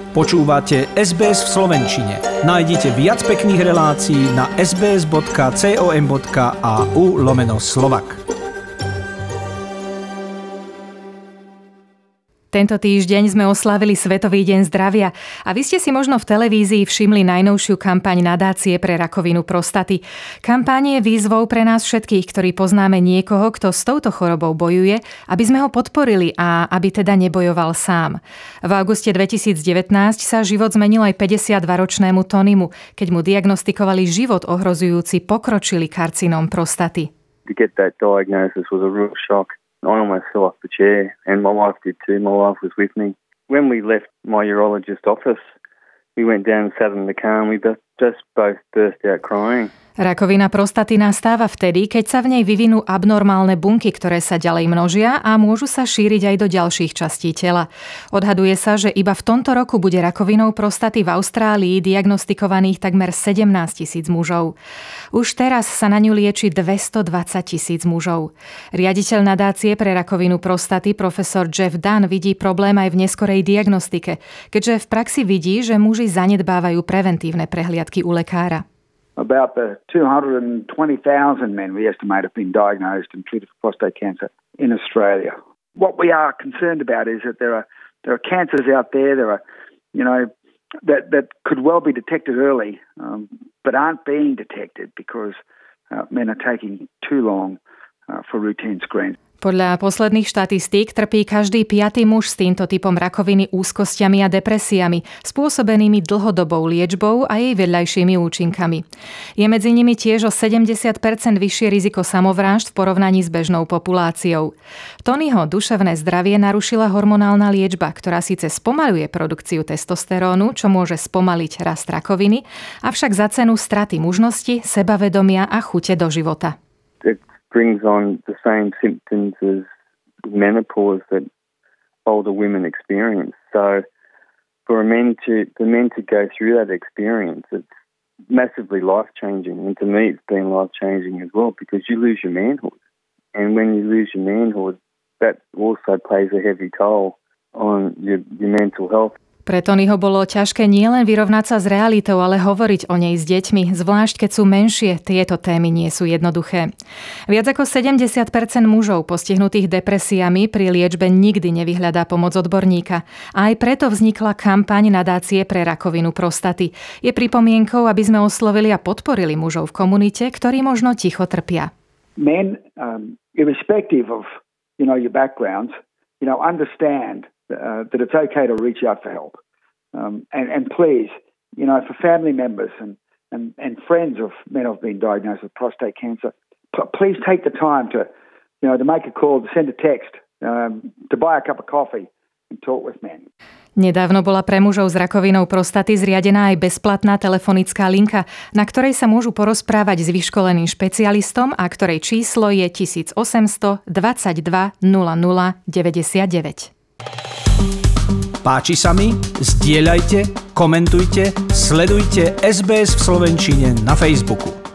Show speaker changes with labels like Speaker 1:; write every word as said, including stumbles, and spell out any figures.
Speaker 1: Počúvate es bé es v slovenčine. Nájdite viac pekných relácií na sbs.com.au lomeno Slovak.
Speaker 2: Tento týždeň sme oslávili Svetový deň zdravia a vy ste si možno v televízii všimli najnovšiu kampaň nadácie pre rakovinu prostaty. Kampaň je výzvou pre nás všetkých, ktorí poznáme niekoho, kto s touto chorobou bojuje, aby sme ho podporili a aby teda nebojoval sám. V auguste dvetisícdevätnásť sa život zmenil aj päťdesiatdvaročnému Tonymu, keď mu diagnostikovali život ohrozujúci pokročilý karcinóm prostaty.
Speaker 3: To get that diagnosis was a real shock. I almost fell off the chair, and my wife did too. My wife was with me. When we left my urologist office, we went down and sat in the car, and we just both burst out crying.
Speaker 2: Rakovina prostaty nastáva vtedy, keď sa v nej vyvinú abnormálne bunky, ktoré sa ďalej množia a môžu sa šíriť aj do ďalších častí tela. Odhaduje sa, že iba v tomto roku bude rakovinou prostaty v Austrálii diagnostikovaných takmer sedemnásť tisíc mužov. Už teraz sa na ňu lieči dvestodvadsať tisíc mužov. Riaditeľ nadácie pre rakovinu prostaty profesor Jeff Dunn vidí problém aj v neskorej diagnostike, keďže v praxi vidí, že muži zanedbávajú preventívne prehliadky u lekára.
Speaker 4: About the two hundred twenty thousand men we estimate have been diagnosed and treated for prostate cancer in Australia. What we are concerned about is that there are there are cancers out there, there are, you know, that that could well be detected early, um, but aren't being detected because uh, men are taking too long uh, for routine screens.
Speaker 2: Podľa posledných štatistík trpí každý piaty muž s týmto typom rakoviny úzkosťami a depresiami, spôsobenými dlhodobou liečbou a jej vedľajšími účinkami. Je medzi nimi tiež o sedemdesiat percent vyššie riziko samovrážd v porovnaní s bežnou populáciou. Tonyho duševné zdravie narušila hormonálna liečba, ktorá síce spomaľuje produkciu testosterónu, čo môže spomaliť rast rakoviny, avšak za cenu straty mužnosti, sebavedomia a chute do života.
Speaker 3: Brings on the same symptoms as menopause that older women experience. So for men to the men to go through that experience, it's massively life-changing. And to me, it's been life-changing as well because you lose your manhood. And when you lose your manhood, that also plays a heavy toll on your, your mental health.
Speaker 2: Pre Tonyho bolo ťažké nielen vyrovnať sa s realitou, ale hovoriť o nej s deťmi, zvlášť keď sú menšie, tieto témy nie sú jednoduché. Viac ako sedemdesiat percent mužov postihnutých depresiami pri liečbe nikdy nevyhľadá pomoc odborníka. A aj preto vznikla kampaň nadácie pre rakovinu prostaty. Je pripomienkou, aby sme oslovili a podporili mužov v komunite, ktorí možno ticho trpia.
Speaker 4: Men, um, irrespective of, you know, your backgrounds, you know, understand Uh, that it's okay to reach out for help. Um, and, and please, you know, for family members and, and, and friends of men who have been diagnosed with prostate cancer, p- please take the time to, you know, to make a call, to send a text, um, to buy a cup of coffee and talk with men.
Speaker 2: Nedávno bola pre mužov s rakovinou prostaty zriadená aj bezplatná telefonická linka, na ktorej sa môžu porozprávať s vyškoleným špecialistom a ktorej číslo je tisíc osemsto dvadsaťdva nula nula deväťdesiatdeväť.
Speaker 1: Páči sa mi? Zdieľajte, komentujte, sledujte es bé es v slovenčine na Facebooku.